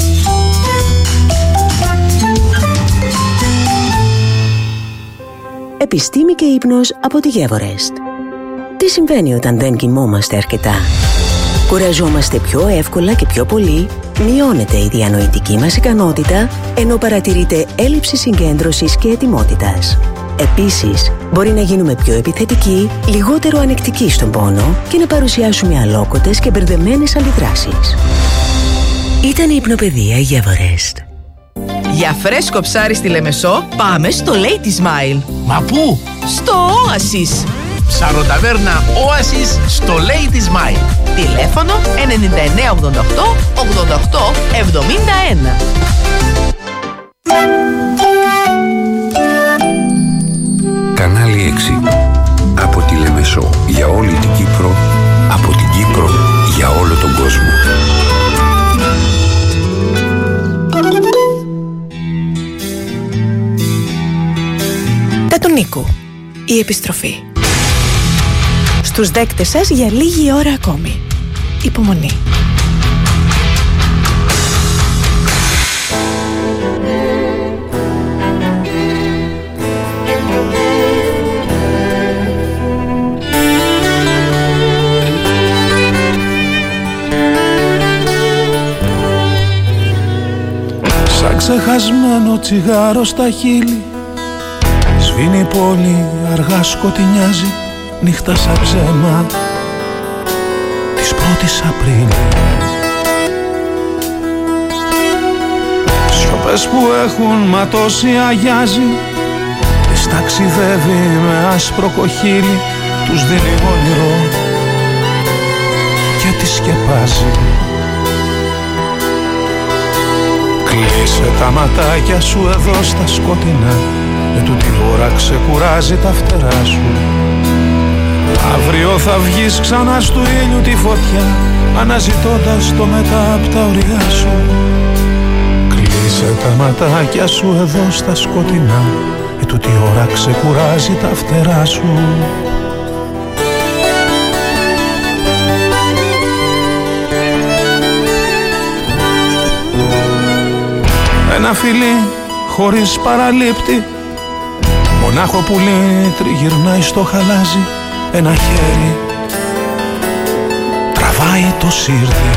Επιστήμη και ύπνος από τη Γεύορεστ. Τι συμβαίνει όταν δεν κοιμόμαστε αρκετά? Κουραζόμαστε πιο εύκολα και πιο πολύ, μειώνεται η διανοητική μας ικανότητα, ενώ παρατηρείται έλλειψη συγκέντρωσης και ετοιμότητας. Επίσης, μπορεί να γίνουμε πιο επιθετικοί, λιγότερο ανεκτικοί στον πόνο και να παρουσιάσουμε αλόκοτες και μπερδεμένες αντιδράσεις. Ήταν η υπνοπαιδεία Γεύορεστ. Για φρέσκο ψάρι στη Λεμεσό, πάμε στο Lady Smile. Μα πού? Στο Oasis. Ψαροταβέρνα Oasis στο Lady Smile. Τηλέφωνο 9988 88 71. Κανάλι 6. Από τη Λεμεσό για όλη την Κύπρο, από την Κύπρο για όλο τον κόσμο. Τα του Νίκου. Η επιστροφή. Στους δέκτες σας για λίγη ώρα ακόμη. Υπομονή. Σαν ξεχασμένο τσιγάρο στα χείλη, σβήνει η πόλη, αργά σκοτεινιάζει, νύχτα σαν ψέμα της 1ης Απρίλη. Σιωπές που έχουν ματώσει αγιάζει, τις ταξιδεύει με άσπρο κοχύλι, τους δίνει όνειρο και τις σκεπάζει. Κλείσε τα ματάκια σου εδώ στα σκοτεινά, με τούτη ώρα ξεκουράζει τα φτερά σου. Αύριο θα βγεις ξανά στου ήλιου τη φωτιά, αναζητώντας το μετά απ' τα ωριά σου. Κλείσε τα ματάκια σου εδώ στα σκοτεινά, με τούτη ώρα ξεκουράζει τα φτερά σου. Ένα φιλί χωρίς παραλήπτη, μονάχο πουλί τριγυρνάει στο χαλάζι. Ένα χέρι τραβάει το σύρτη,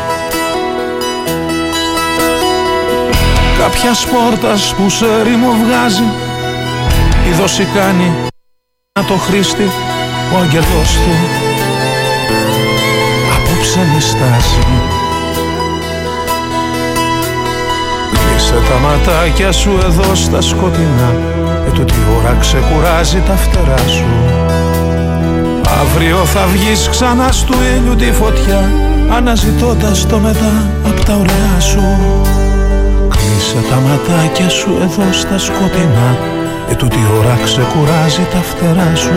κάποιας πόρτας που σε ρήμο βγάζει. Η δόση κάνει να το χρήστη, ο αγγελός του απόψε μιστάζει. Κλείσε τα ματάκια σου εδώ στα σκοτεινά, τούτη ώρα ξεκουράζει τα φτερά σου. Αύριο θα βγεις ξανά στου ήλιου τη φωτιά, αναζητώντας το μετά απ' τα ωριά σου. Κλείσε τα ματάκια σου εδώ στα σκοτεινά, τούτη ώρα ξεκουράζει τα φτερά σου.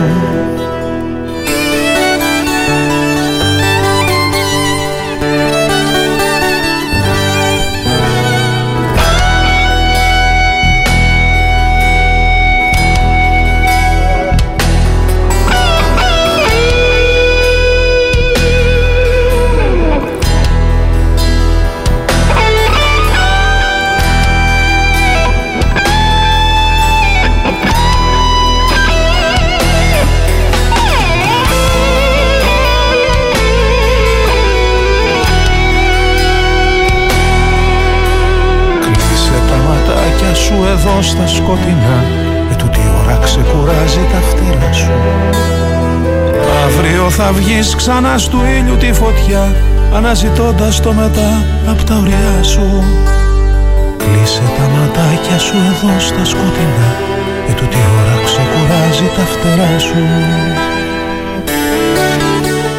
Εδώ στα σκοτεινά, τούτη ώρα ξεκουράζει τα φτερά σου. Αύριο θα βγεις ξανά στου ήλιου τη φωτιά, αναζητώντας το μετά απ' τα ωριά σου. Κλείσε τα ματάκια σου εδώ στα σκοτεινά, τούτη ώρα ξεκουράζει τα φτερά σου.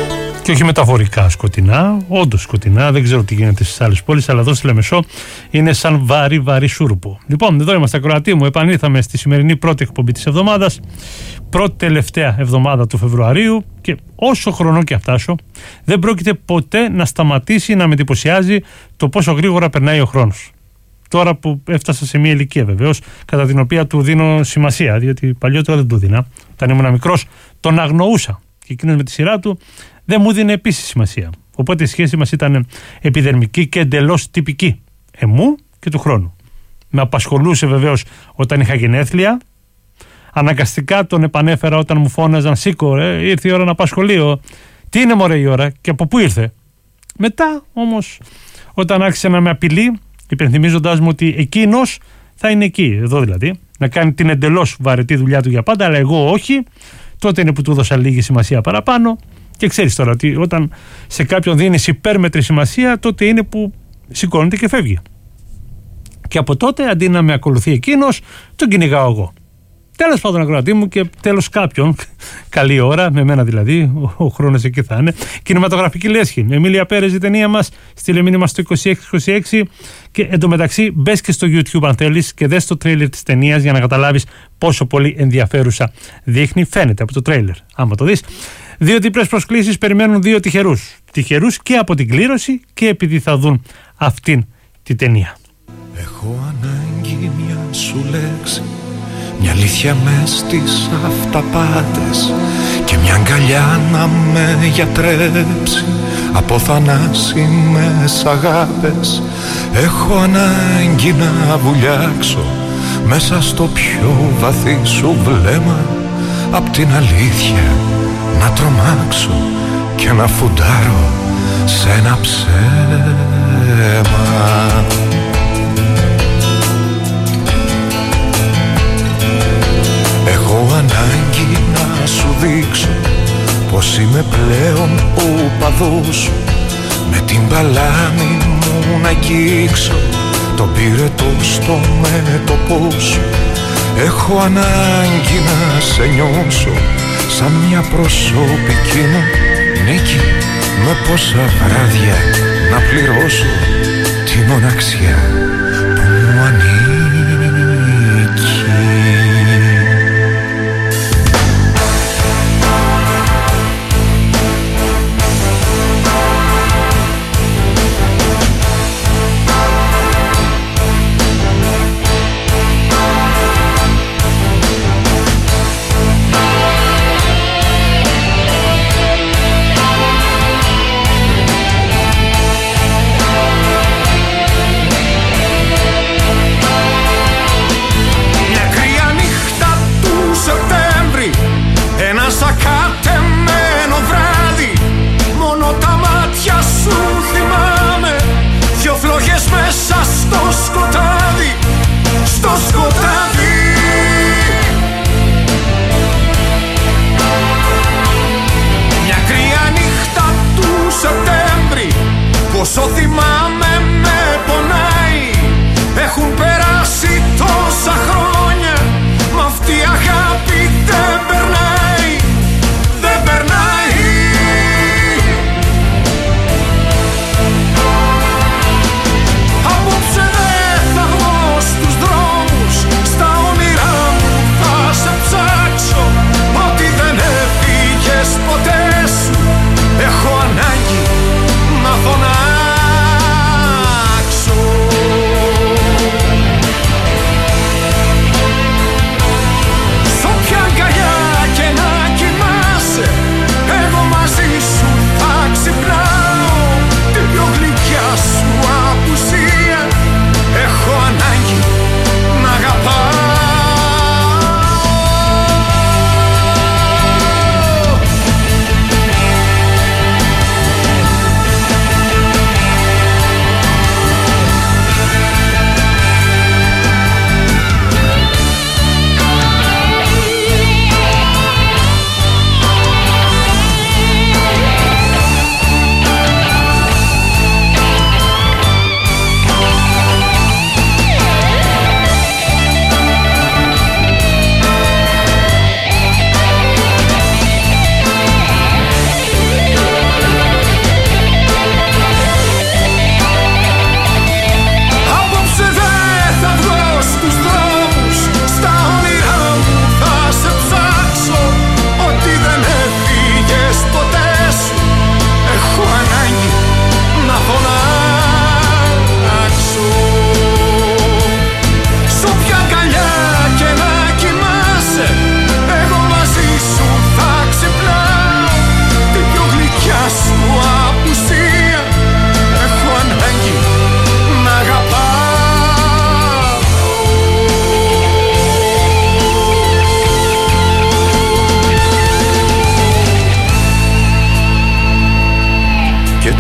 Και όχι μεταφορικά σκοτεινά, όντως σκοτεινά. Δεν ξέρω τι γίνεται στις άλλες πόλεις, αλλά εδώ στη Λεμεσό είναι σαν βάρη σούρουπο. Λοιπόν, εδώ είμαστε, ακροατοί μου. Επανήλθαμε στη σημερινή πρώτη εκπομπή της εβδομάδας, πρώτη τελευταία εβδομάδα του Φεβρουαρίου, και όσο χρονό και φτάσω, δεν πρόκειται ποτέ να σταματήσει να με εντυπωσιάζει το πόσο γρήγορα περνάει ο χρόνος. Τώρα που έφτασα σε μια ηλικία βεβαίως, κατά την οποία του δίνω σημασία, διότι παλιότερα δεν του δίνα. Όταν ήμουν μικρός, τον αγνοούσα. Και εκείνος με τη σειρά του δεν μου δίνει επίσης σημασία. Οπότε η σχέση μας ήταν επιδερμική και εντελώς τυπική. Εμού και του χρόνου. Με απασχολούσε βεβαίως όταν είχα γενέθλια. Αναγκαστικά τον επανέφερα όταν μου φώναζαν «Σήκω, ήρθε η ώρα να πάω σχολείο». Τι είναι μωρέ η ώρα και από πού ήρθε. Μετά όμως, όταν άρχισε να με απειλεί, υπενθυμίζοντάς μου ότι εκείνος θα είναι εκεί, εδώ δηλαδή, να κάνει την εντελώς βαρετή δουλειά του για πάντα, αλλά εγώ όχι, τότε είναι που του έδωσα λίγη σημασία παραπάνω. Και ξέρεις τώρα ότι όταν σε κάποιον δίνεις υπέρμετρη σημασία, τότε είναι που σηκώνεται και φεύγει. Και από τότε, αντί να με ακολουθεί εκείνος, τον κυνηγάω εγώ. Τέλος πάντων, ακροατή μου, και τέλος κάποιον. Καλή ώρα, με μένα δηλαδή, ο χρόνος εκεί θα είναι. Κινηματογραφική λέσχη. Εμίλια Πέρες, η ταινία μας. Στείλε μήνυμα στο 2626. Και εντωμεταξύ, μπες και στο YouTube αν θέλεις και δες το τρέιλερ της ταινίας για να καταλάβεις πόσο πολύ ενδιαφέρουσα δείχνει. Φαίνεται από το τρέιλερ, άμα το δεις. 2 διπλές προσκλήσεις περιμένουν 2 τυχερούς. Τυχερούς και από την κλήρωση και επειδή θα δουν αυτήν την ταινία. Έχω ανάγκη μια σου λέξη, μια αλήθεια μες στις αυταπάτες και μια αγκαλιά να με γιατρέψει από θανάσιμες αγάπες. Έχω ανάγκη να βουλιάξω μέσα στο πιο βαθύ σου βλέμμα, απ' την αλήθεια να τρομάξω και να φουντάρω σε ένα ψέμα. Έχω ανάγκη να σου δείξω πως είμαι πλέον ο παδός σου, με την παλάμη μου να αγγίξω τον πύρετο στο μέτωπό σου. Έχω ανάγκη να σε νιώσω σαν μια προσωπική μου νίκη, με πόσα βράδια να πληρώσω τη μοναξιά που μου ανήκει.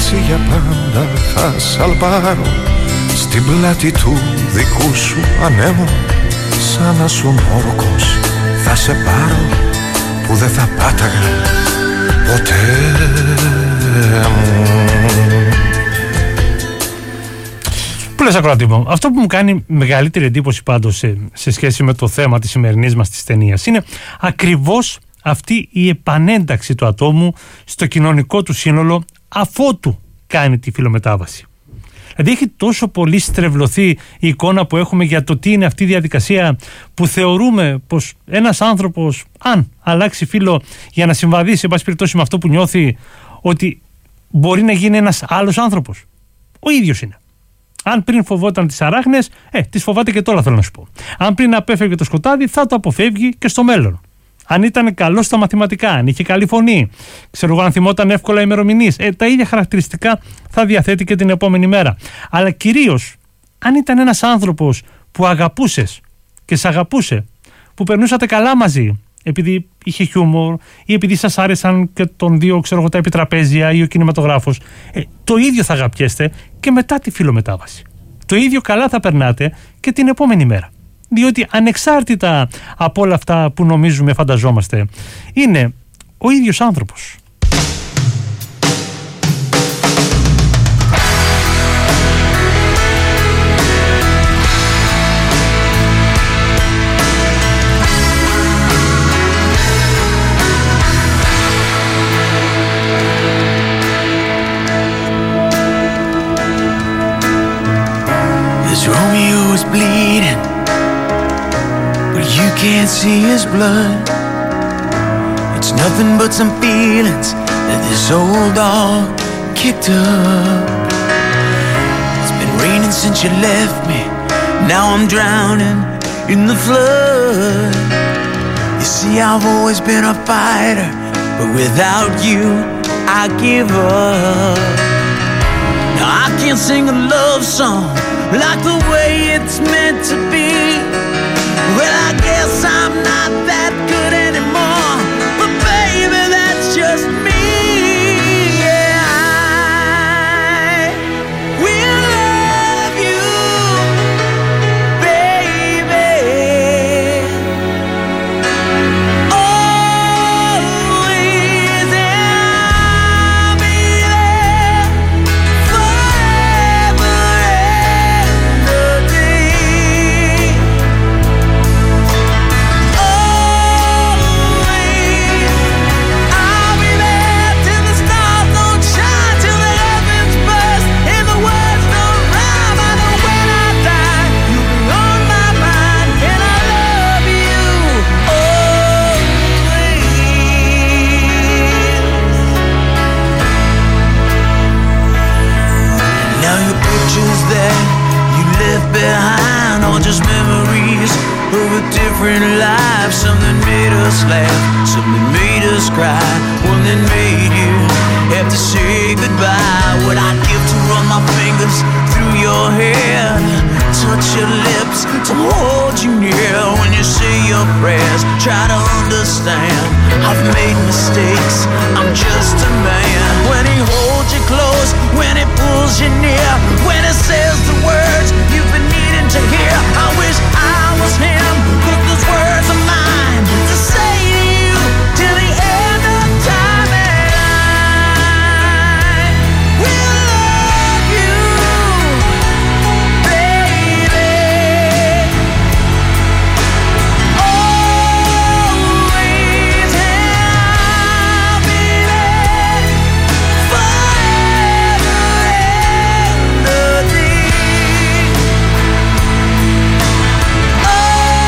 έτσι για πάντα θα σαλπάρω στην πλάτη του δικού σου ανέμου. Σαν να σου μόρκος θα σε πάρω που δεν θα πάταγα ποτέ μου. Που λες, ακροατή μου, αυτό που μου κάνει μεγαλύτερη εντύπωση πάντως σε σχέση με το θέμα της σημερινής μας της ταινίας είναι ακριβώς αυτή η επανένταξη του ατόμου στο κοινωνικό του σύνολο αφότου κάνει τη φιλομετάβαση. Δηλαδή έχει τόσο πολύ στρεβλωθεί η εικόνα που έχουμε για το τι είναι αυτή η διαδικασία που θεωρούμε πως ένας άνθρωπος, αν αλλάξει φύλο για να συμβαδίσει εν πάση περιπτώσει με αυτό που νιώθει, ότι μπορεί να γίνει ένας άλλος άνθρωπος. Ο ίδιος είναι. Αν πριν φοβόταν τις αράχνες, τις φοβάται και τώρα, θέλω να σου πω. Αν πριν απέφευγε το σκοτάδι, θα το αποφεύγει και στο μέλλον. Αν ήταν καλός στα μαθηματικά, αν είχε καλή φωνή, ξέρω εγώ, αν θυμόταν εύκολα ημερομηνίες, τα ίδια χαρακτηριστικά θα διαθέτει και την επόμενη μέρα. Αλλά κυρίως, αν ήταν ένας άνθρωπος που αγαπούσες και σε αγαπούσε, που περνούσατε καλά μαζί, επειδή είχε χιούμορ ή επειδή σας άρεσαν και τον δύο, ξέρω εγώ, τα επιτραπέζια ή ο κινηματογράφος, το ίδιο θα αγαπιέστε και μετά τη φιλομετάβαση. Το ίδιο καλά θα περνάτε και την επόμενη μέρα. Διότι ανεξάρτητα από όλα αυτά που νομίζουμε, φανταζόμαστε, είναι ο ίδιος άνθρωπος. Romeo is bleeding, but you can't see his blood. It's nothing but some feelings that this old dog kicked up. It's been raining since you left me, now I'm drowning in the flood. You see, I've always been a fighter, but without you, I give up. Now I can't sing a love song like the way it's meant to be. Well, I guess I'm not that good anymore, but baby, that's just me. Yeah, I will love you, baby, always, I'll be there forever. That you left behind are just memories of a different life. Something made us laugh, something made us cry, one that made you have to say goodbye. What I'd give to run my fingers through your hair, touch your lips, to hold you near. When you say your prayers, try to understand I've made mistakes, I'm just a man. When he holds you close, when he pulls you near, when he says the words you've been needing to hear, I wish I was him, but those words are mine to say to you till the end of time. And I will love you, baby, always, I'll be there forever and a day. Oh,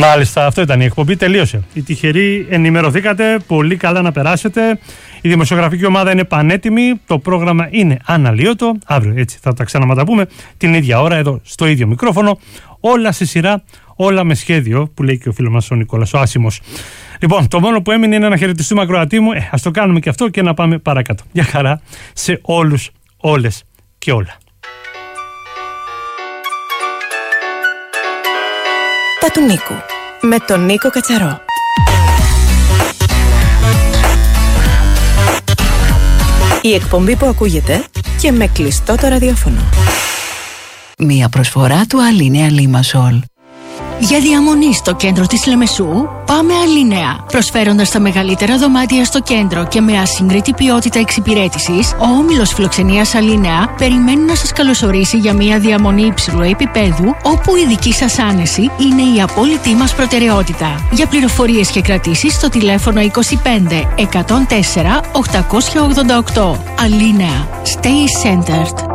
Μάλιστα, αυτό ήταν η εκπομπή. Τελείωσε. Οι τυχεροί ενημερωθήκατε. Πολύ καλά να περάσετε. Η δημοσιογραφική ομάδα είναι πανέτοιμη. Το πρόγραμμα είναι αναλύωτο. Αύριο έτσι θα τα ξαναματαπούμε την ίδια ώρα εδώ στο ίδιο μικρόφωνο. Όλα σε σειρά, όλα με σχέδιο, που λέει και ο φίλος μας ο Νικόλας, ο Άσιμος. Λοιπόν, το μόνο που έμεινε είναι να χαιρετιστούμε ακροατή μου. Ας το κάνουμε και αυτό και να πάμε παρακάτω. Γεια χαρά σε όλους, όλες και όλα. Τα του Νίκου, με τον Νίκο Κατσαρό. Η εκπομπή που ακούγεται και με κλειστό το ραδιόφωνο. Μία προσφορά του Αλίνεα Λίμασολ. Για διαμονή στο κέντρο της Λεμεσού, πάμε Αλίνεα. Προσφέροντας τα μεγαλύτερα δωμάτια στο κέντρο και με ασύγκριτη ποιότητα εξυπηρέτησης, ο όμιλος φιλοξενίας Αλίνεα περιμένει να σας καλωσορίσει για μια διαμονή υψηλού επίπεδου, όπου η δική σας άνεση είναι η απόλυτη μας προτεραιότητα. Για πληροφορίες και κρατήσεις στο τηλέφωνο 25 104 888. Αλίνεα. Stay centered.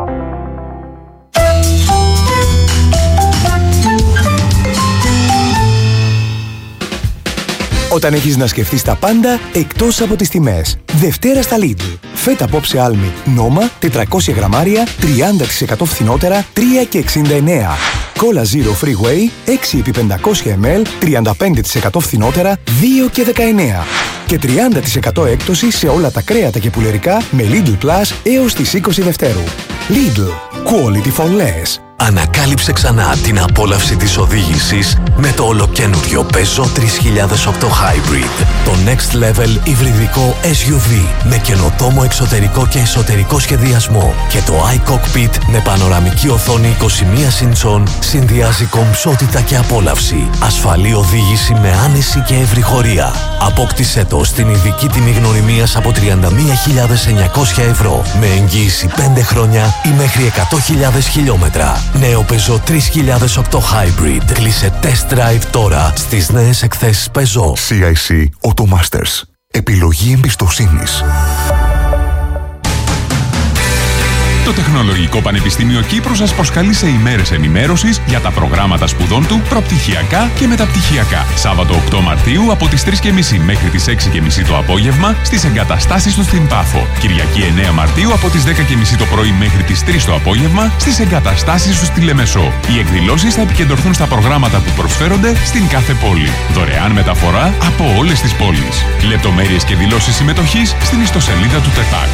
Όταν έχεις να σκεφτείς τα πάντα εκτός από τις τιμές. Δευτέρα στα Lidl. Φέτα απόψε άλμη Νόμα 400 γραμμάρια 30% φθηνότερα 3,69. Κόλλα Zero Freeway 6x500 ml 35% φθηνότερα 2,19. Και 30% έκπτωση σε όλα τα κρέατα και πουλερικά με Lidl Plus έως τις 20 Δευτέρου. Lidl. Quality for less. Ανακάλυψε ξανά την απόλαυση της οδήγησης με το ολοκαίνουργιο Peugeot 3008 Hybrid. Το next level υβριδικό SUV με καινοτόμο εξωτερικό και εσωτερικό σχεδιασμό και το iCockpit με πανοραμική οθόνη 21 ιντσών συνδυάζει κομψότητα και απόλαυση. Ασφαλή οδήγηση με άνεση και ευρυχωρία. Απόκτησέ το στην ειδική τιμή γνωριμίας από 31.900 ευρώ με εγγύηση 5 χρόνια ή μέχρι 100.000 χιλιόμετρα. Νέο Peugeot 3008 Hybrid. Κλείσε test drive τώρα στις νέες εκθέσεις Peugeot. CIC Automasters. Επιλογή εμπιστοσύνης. Το Τεχνολογικό Πανεπιστήμιο Κύπρου σας προσκαλεί σε ημέρες ενημέρωσης για τα προγράμματα σπουδών του προπτυχιακά και μεταπτυχιακά. Σάββατο 8 Μαρτίου από τις 3.30 μέχρι τις 6.30 το απόγευμα στις εγκαταστάσεις του στην Πάφο. Κυριακή 9 Μαρτίου από τις 10.30 το πρωί μέχρι τις 3 το απόγευμα στις εγκαταστάσεις του στη Λεμεσό. Οι εκδηλώσεις θα επικεντρωθούν στα προγράμματα που προσφέρονται στην κάθε πόλη. Δωρεάν μεταφορά από όλες τις πόλεις. Λεπτομέρειες και δηλώσεις συμμετοχής στην ιστοσελίδα του ΤΕΤΑΚ.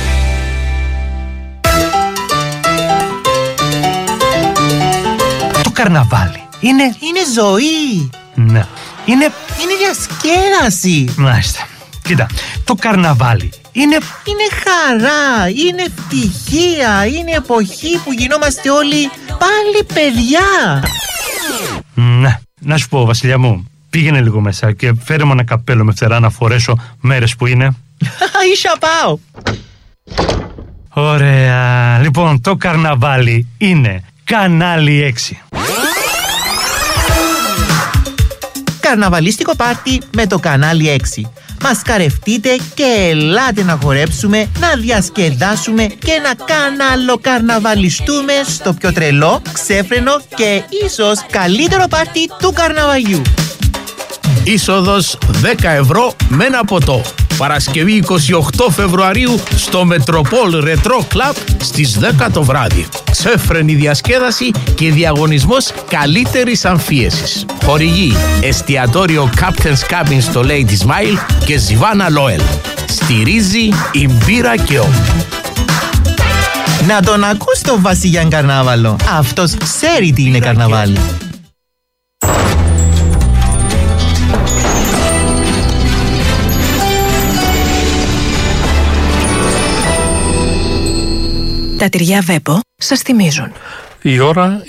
Καρναβάλι. Είναι ζωή. Ναι. Είναι διασκέδαση. Μάλιστα. Κοίτα, το καρναβάλι είναι χαρά, είναι ευτυχία, είναι εποχή που γινόμαστε όλοι πάλι παιδιά. Ναι. Να σου πω, Βασιλιά μου, πήγαινε λίγο μέσα και φέρε μου ένα καπέλο με φτερά να φορέσω μέρες που είναι. Ίσα πάω. Ωραία. Λοιπόν, το καρναβάλι είναι κανάλι 6. Καρναβαλίστικο πάρτι με το κανάλι 6. Μασκαρευτείτε και ελάτε να χορέψουμε, να διασκεδάσουμε και να καναλοκαρναβαλιστούμε στο πιο τρελό, ξέφρενο και ίσως καλύτερο πάρτι του καρναβαλιού. Είσοδος 10 ευρώ με ένα ποτό. Παρασκευή 28 Φεβρουαρίου στο Μετροπόλ Ρετρό Κλαμπ στις 10 το βράδυ. Ξέφρενη διασκέδαση και διαγωνισμός καλύτερης αμφίεσης. Χορηγεί εστιατόριο Captain's Cabin στο Lady Smile και Ζιβάνα Λόελ. Στηρίζει η μπύρα και ο. Να τον ακούς τον Βασιλιάν Καρνάβαλο. Αυτός ξέρει τι είναι καρναβάλι. Τα τυριά Βέπο σας θυμίζουν. Η ώρα